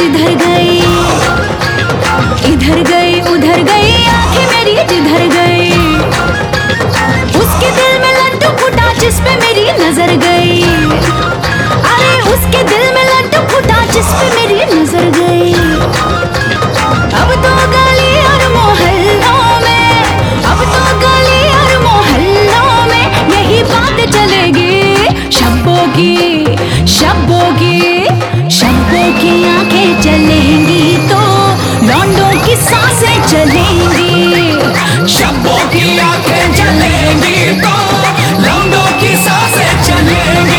जिधर गई, इधर गई उधर गई आंखें मेरी जिधर गई। उसके दिल में लड्डू फूटा जिस पे मेरी नजर गई, अरे उसके दिल में लड्डू फूटा जिस पे मेरी नजर गई। अब तो गली और मोहल्लों में, अब तो गली और मोहल्लों में यही बात चलेगी। शब्बों की, शब्बों की, शब्बों की आंखें चलेंगी तो लौंडों की सांसें चलेंगी। शब्बों की आंखें चलेंगी तो लौंडों की सांसें चलेंगी।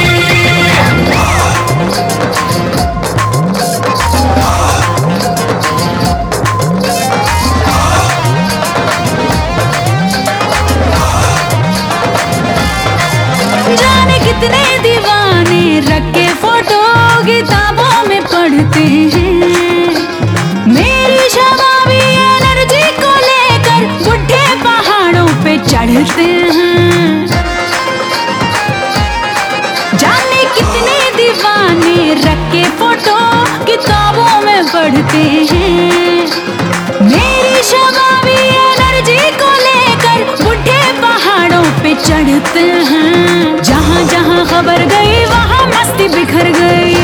जाने कितने दीवाने रख के फोटो किताबों में पढ़ते हैं। मेरी शबाबी एनर्जी को लेकर बुढ़े पहाड़ों पे चढ़ते हैं। जाने कितने दीवाने रख के फोटो किताबों में पढ़ते हैं। मेरी शबाबी एनर्जी को लेकर बुढ़े पहाड़ों पे चढ़ते हैं। जहाँ जहाँ खबर गई वहाँ मस्ती बिखर गई,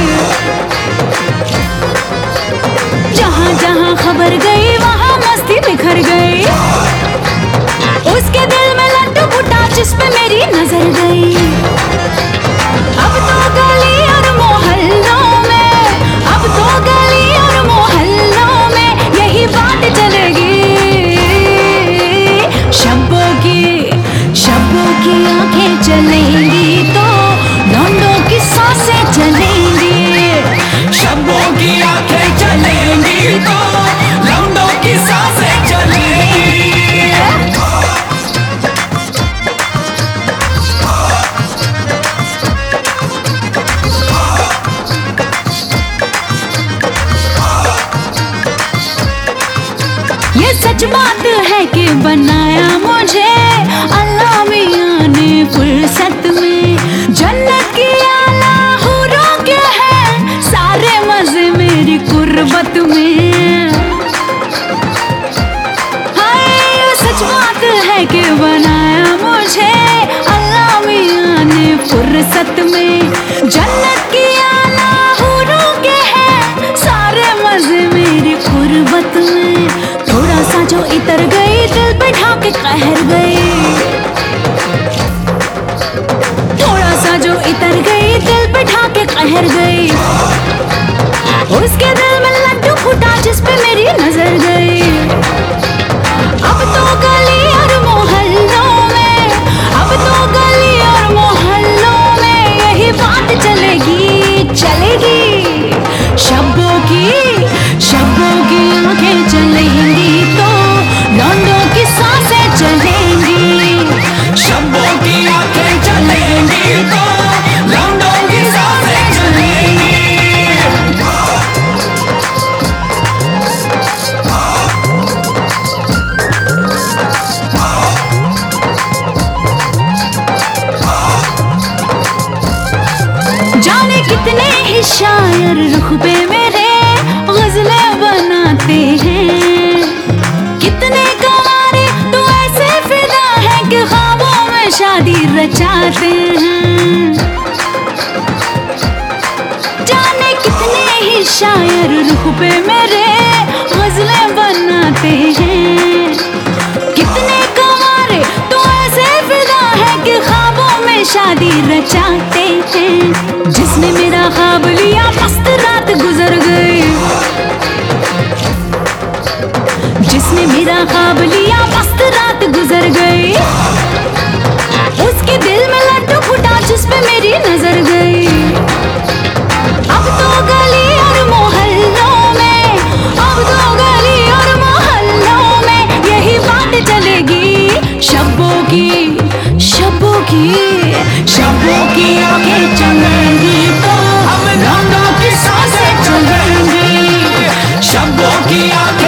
जहाँ जहाँ खबर गई वहाँ मस्ती बिखर गई। उसके दिल में लड्डू फूटा जिस पे मेरी नजर गई। अब तो गली और मोहल्लों में, अब तो गली और मोहल्लों में यही बात चलेगी। शब्बों की, शब्बों की आंखें चलेंगी तो लौंडों की सांसें चलेंगी। शब्बों की आंखें चलेंगी तो लौंडों की सांसें चलेंगी। ये सच बात है कि बनाया मुझे अल्लाह मियां ने फुर्सत में। जन्नत की आला हूरों के हैं सारे मजे मेरी कुर्बत में। हाय ये सच बात है कि बनाया मुझे अल्लाह मियां ने फुर्सत में। जन्नत की आला हूरों के हैं सारे मजे मेरी कुर्बत में। थोड़ा सा जो इतर गई दिल पे ढाके कहर गई, थोड़ा सा जो इतर गई दिल पे ढाके कहर गई। उसके दिल में लड्डू फूटा जिस पे मेरी नजर गई। अब तो गली और मोहल्लों में, अब तो गली और मोहल्लों में यही बात चलेगी, चलेगी। शब्बों की, शब्बों की आंखें चलेंगी तो लौंडों की सांसें चलेंगी। शब्बों की आंखें चलेंगी तो लौंडों की सांसें चलेंगी। जाने कितने ही शायर रुख पे मेरे गजलें बनाते हैं। कितने कवारे तो ऐसे फिदा है कि ख्वाबों में शादी रचाते हैं। जाने कितने ही शायर रुख पे मेरे गजलें बनाते हैं। कितने कवारे तो ऐसे फिदा है कि ख्वाबों में शादी रचाते हैं। जिसने मेरा ख्वाब लिया मस्त रात गुजर गई, जिसने मेरा ख्वाब लिया मस्त रात गुजर गई। उसके दिल में लड्डू फूटा जिस पे मेरी नजर गई। अब तो गली और मोहल्लों में, अब तो गली और मोहल्लों में यही बात चलेगी। शब्बों की, शब्बों की, शब्बों की आंखें चलेंगी तो हम लौंडों की सांसें चलेंगी। शब्दों की आंखें